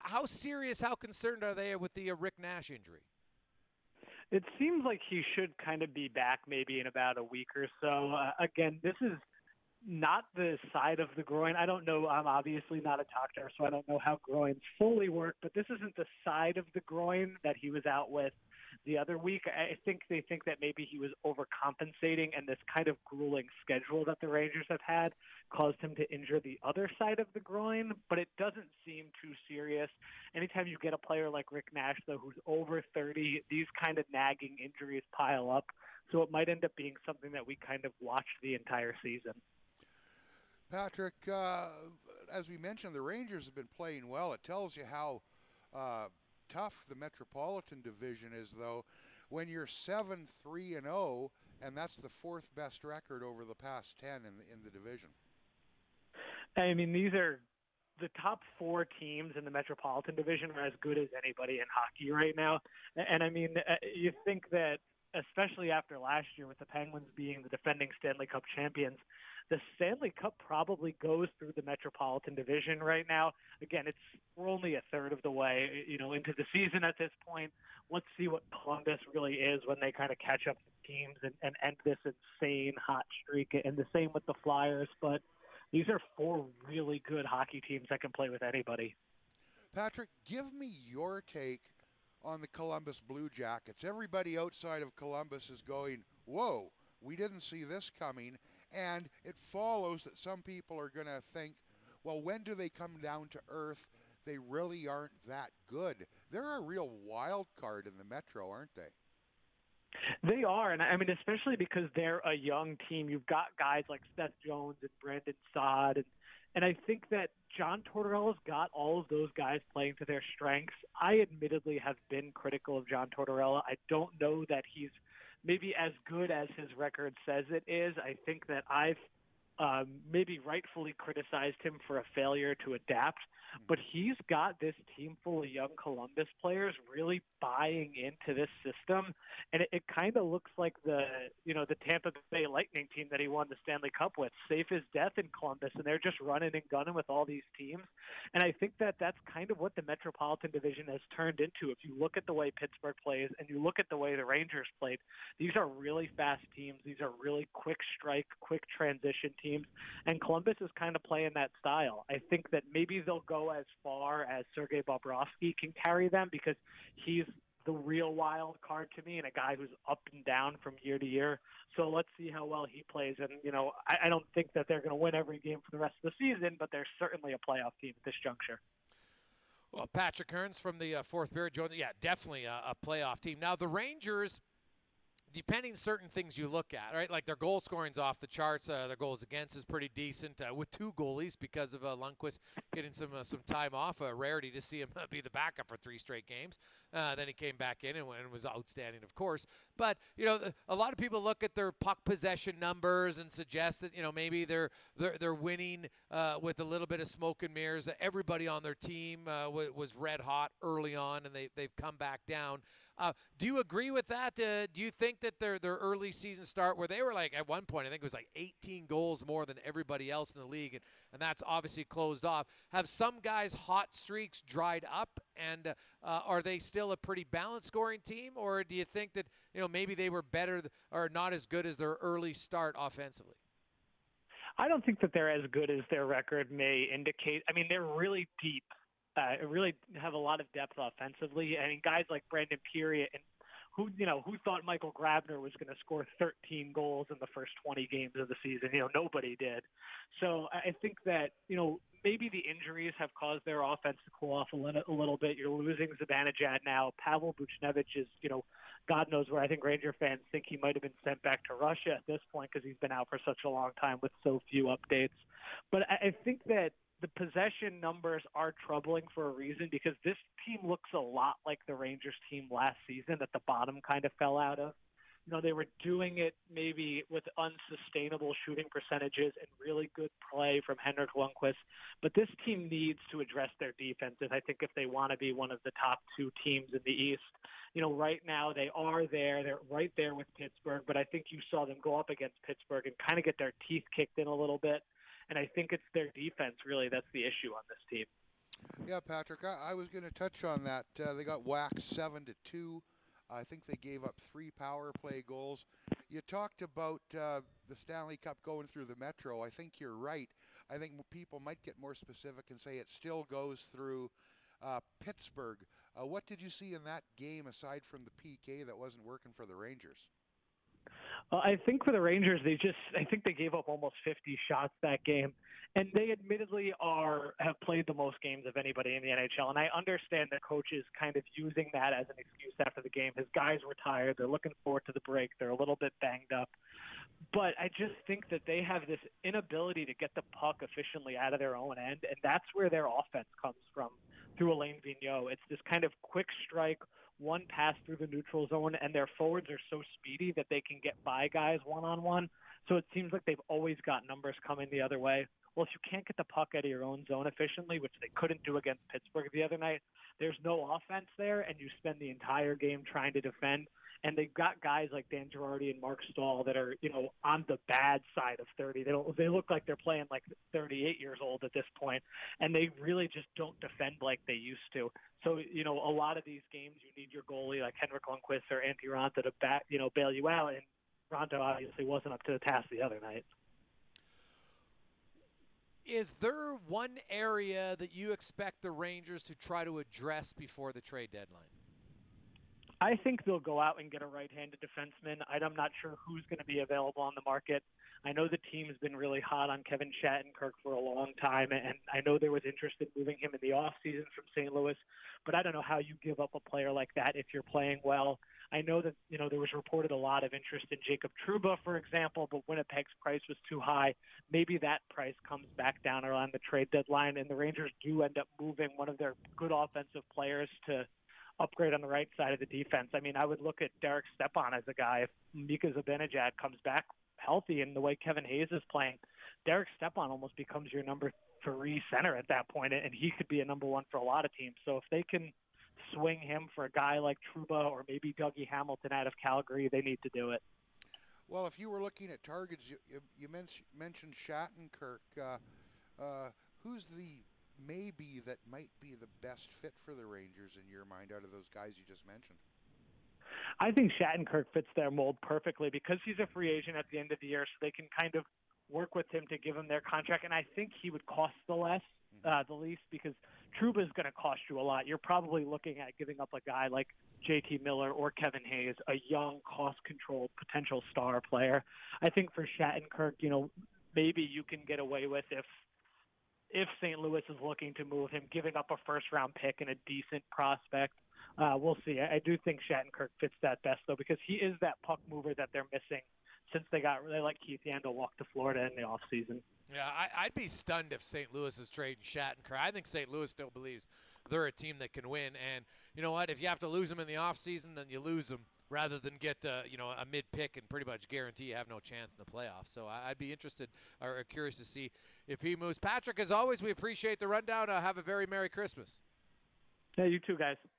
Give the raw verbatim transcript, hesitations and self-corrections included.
how serious, how concerned are they with the uh, Rick Nash injury? It seems like he should kind of be back maybe in about a week or so. Uh, again, this is not the side of the groin. I don't know. I'm obviously not a doctor, so I don't know how groins fully work, but this isn't the side of the groin that he was out with the other week. I think they think that maybe he was overcompensating, and this kind of grueling schedule that the Rangers have had caused him to injure the other side of the groin, but it doesn't seem too serious. Anytime you get a player like Rick Nash, though, who's over thirty, these kind of nagging injuries pile up, so it might end up being something that we kind of watched the entire season. Patrick, uh, as we mentioned, the Rangers have been playing well. It tells you how uh, tough the Metropolitan Division is, though, when you're seven three and oh, and that's the fourth best record over the past ten in the, in the division. I mean, these are the top four teams in the Metropolitan Division are as good as anybody in hockey right now. And, I mean, you think that, especially after last year with the Penguins being the defending Stanley Cup champions, the Stanley Cup probably goes through the Metropolitan Division right now. Again, it's we're only a third of the way, you know, into the season at this point. Let's see what Columbus really is when they kind of catch up to teams and, and end this insane hot streak. And the same with the Flyers. But these are four really good hockey teams that can play with anybody. Patrick, give me your take on the Columbus Blue Jackets. Everybody outside of Columbus is going, whoa, we didn't see this coming. And it follows that some people are going to think, well, when do they come down to earth? They really aren't that good. They're a real wild card in the Metro, aren't they? They are, and I mean, especially because they're a young team. You've got guys like Seth Jones and Brandon Saad, and and I think that John Tortorella's got all of those guys playing to their strengths. I admittedly have been critical of John Tortorella. I don't know that he's maybe as good as his record says it is. I think that I've um, maybe rightfully criticized him for a failure to adapt, but he's got this team full of young Columbus players really buying into this system, and it, it kind of looks like the you know the Tampa Bay Lightning team that he won the Stanley Cup with, safe as death in Columbus, and they're just running and gunning with all these teams. And I think that that's kind of what the Metropolitan Division has turned into. If you look at the way Pittsburgh plays and you look at the way the Rangers played, these are really fast teams. These are really quick strike, quick transition teams, and Columbus is kind of playing that style. I think that maybe they'll go as far as Sergei Bobrovsky can carry them because he's the real wild card to me and a guy who's up and down from year to year. So let's see how well he plays. And, you know, I, I don't think that they're going to win every game for the rest of the season, but they're certainly a playoff team at this juncture. Well, Patrick Kearns from the uh, fourth period joined. Yeah, definitely a, a playoff team. Now, the Rangers, depending certain things you look at, right? Like their goal scoring's off the charts. Uh, their goals against is pretty decent uh, with two goalies because of uh, Lundqvist getting some uh, some time off. A rarity to see him be the backup for three straight games. Uh, then he came back in and, and was outstanding, of course. But you know, a lot of people look at their puck possession numbers and suggest that you know maybe they're they're they're winning uh, with a little bit of smoke and mirrors. Everybody on their team uh, w- was red hot early on, and they they've come back down. Uh, do you agree with that? Uh, do you think that their their early season start where they were like at one point I think it was like eighteen goals more than everybody else in the league, and, and that's obviously closed off. Have some guys' hot streaks dried up, and uh, are they still a pretty balanced scoring team, or do you think that you know maybe they were better or not as good as their early start offensively? I don't think that they're as good as their record may indicate. I mean, they're really deep. Uh, really have a lot of depth offensively. I mean, guys like Brandon Peary and who you know who thought Michael Grabner was going to score thirteen goals in the first twenty games of the season? You know, nobody did. So I think that you know maybe the injuries have caused their offense to cool off a little, a little bit. You're losing Zibanejad now. Pavel Buchnevich is you know God knows where. I think Ranger fans think he might have been sent back to Russia at this point because he's been out for such a long time with so few updates. But I, I think that the possession numbers are troubling for a reason because this team looks a lot like the Rangers team last season that the bottom kind of fell out of. You know, they were doing it maybe with unsustainable shooting percentages and really good play from Henrik Lundqvist. But this team needs to address their defenses, I think, if they want to be one of the top two teams in the East. You know, right now they are there. They're right there with Pittsburgh. But I think you saw them go up against Pittsburgh and kind of get their teeth kicked in a little bit. And I think it's their defense, really, that's the issue on this team. Yeah, Patrick, I, I was going to touch on that. Uh, they got whacked seven to two. I think they gave up three power play goals. You talked about uh, the Stanley Cup going through the Metro. I think you're right. I think people might get more specific and say it still goes through uh, Pittsburgh. Uh, what did you see in that game aside from the P K that wasn't working for the Rangers? Well, I think for the Rangers, they just I think they gave up almost fifty shots that game, and they admittedly are have played the most games of anybody in the N H L. And I understand the coach is kind of using that as an excuse after the game. His guys were tired; they're looking forward to the break. They're a little bit banged up, but I just think that they have this inability to get the puck efficiently out of their own end, and that's where their offense comes from through Alain Vigneault. It's this kind of quick strike, one pass through the neutral zone, and their forwards are so speedy that they can get by guys one-on-one. So it seems like they've always got numbers coming the other way. Well, if you can't get the puck out of your own zone efficiently, which they couldn't do against Pittsburgh the other night, there's no offense there, and you spend the entire game trying to defend. And they've got guys like Dan Girardi and Mark Stahl that are, you know, on the bad side of thirty. They don't. They look like they're playing like thirty-eight years old at this point, and they really just don't defend like they used to. So, you know, a lot of these games, you need your goalie like Henrik Lundqvist or Antti Raanta to back, you know, bail you out. And Raanta obviously wasn't up to the task the other night. Is there one area that you expect the Rangers to try to address before the trade deadline? I think they'll go out and get a right-handed defenseman. I'm not sure who's going to be available on the market. I know the team's been really hot on Kevin Shattenkirk for a long time, and I know there was interest in moving him in the offseason from Saint Louis, but I don't know how you give up a player like that if you're playing well. I know that, you know, there was reported a lot of interest in Jacob Trouba, for example, but Winnipeg's price was too high. Maybe that price comes back down around the trade deadline, and the Rangers do end up moving one of their good offensive players to upgrade on the right side of the defense. I mean, I would look at Derek Stepan as a guy. If Mika Zibanejad comes back healthy and the way Kevin Hayes is playing, Derek Stepan almost becomes your number three center at that point, and he could be a number one for a lot of teams. So if they can swing him for a guy like Trouba or maybe Dougie Hamilton out of Calgary, they need to do it. Well, if you were looking at targets, you, you, you men- mentioned Shattenkirk. Uh, uh, who's the maybe that might be the best fit for the Rangers in your mind out of those guys you just mentioned? I think Shattenkirk fits their mold perfectly because he's a free agent at the end of the year, so they can kind of work with him to give him their contract. And I think he would cost the less, uh, the least, because Trouba is going to cost you a lot. You're probably looking at giving up a guy like J T Miller or Kevin Hayes, a young, cost-controlled potential star player. I think for Shattenkirk, you know, maybe you can get away with if if Saint Louis is looking to move him, giving up a first-round pick and a decent prospect. Uh, we'll see. I, I do think Shattenkirk fits that best, though, because he is that puck mover that they're missing since they got they let Keith Yandel walk to Florida in the offseason. Yeah, I, I'd be stunned if Saint Louis is trading Shattenkirk. I think Saint Louis still believes they're a team that can win. And you know what? If you have to lose them in the offseason, then you lose them rather than get uh, you know a mid-pick and pretty much guarantee you have no chance in the playoffs. So I, I'd be interested or curious to see if he moves. Patrick, as always, we appreciate the rundown. Uh, have a very Merry Christmas. Yeah, you too, guys.